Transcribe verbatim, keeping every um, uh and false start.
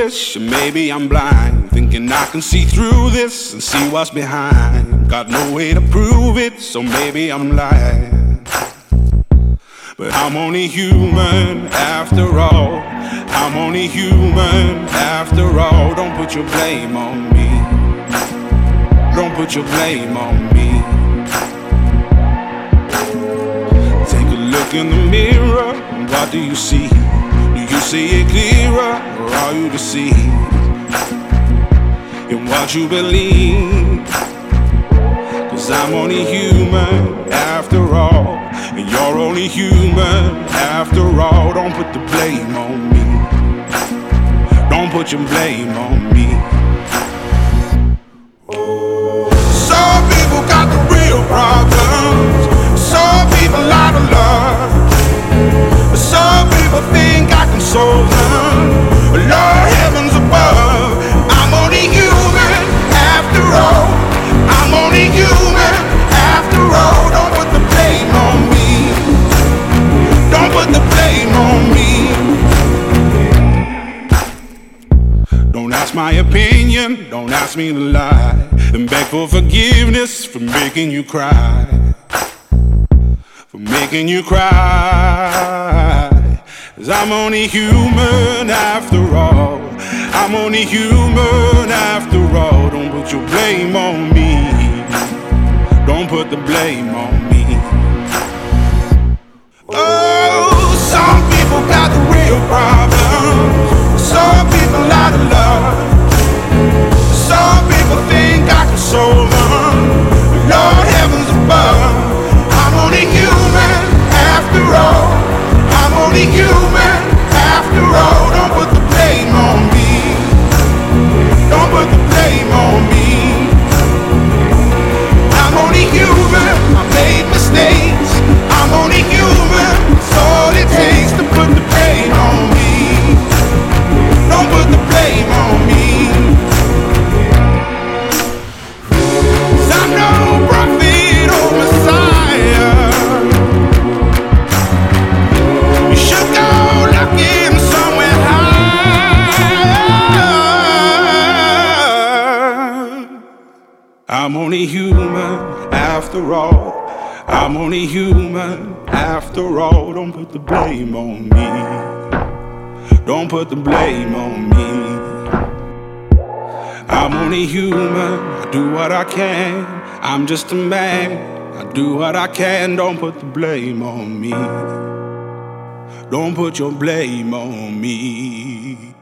foolish, or maybe I'm blind, thinking I can see through this and see what's behind. Got no way to prove it, so maybe I'm lying. But I'm only human after all. I'm only human after all. Don't put your blame on me. Don't put your blame on me. Take a look in the mirror, and what do you see? Do you see it clearer, or are you deceived in what you believe? Cause I'm only human after all, and you're only human after all. Don't put the blame on me. Don't put your blame on me. Some people got the real problems. Some people out of love. Some people think I can solve them. Lord heavens above, I'm only human after all. I'm only human after all. Don't put the blame on me. Don't put the blame on me. Don't ask my opinion, don't ask me to lie, and beg for forgiveness for making you cry. For making you cry. Cause I'm only human after all. I'm only human after all. Don't put your blame on me. Don't put the blame on me. Oh, some people got the real problems. Some people out of love. Some people think I can solve them. Lord heavens above, I'm only human after all. I'm only human after all. Don't put the blame on me. Don't put the blame on me. I'm only human, I made mistakes. I'm only human, it's all it takes to put the blame on me. Don't put the blame on me. Cause I'm no prophet or Messiah. You should go looking somewhere higher. I'm only human after all. I'm only human after all. Don't put the blame on me. Don't put the blame on me. I'm only human, I do what I can. I'm just a man, I do what I can. Don't put the blame on me. Don't put your blame on me.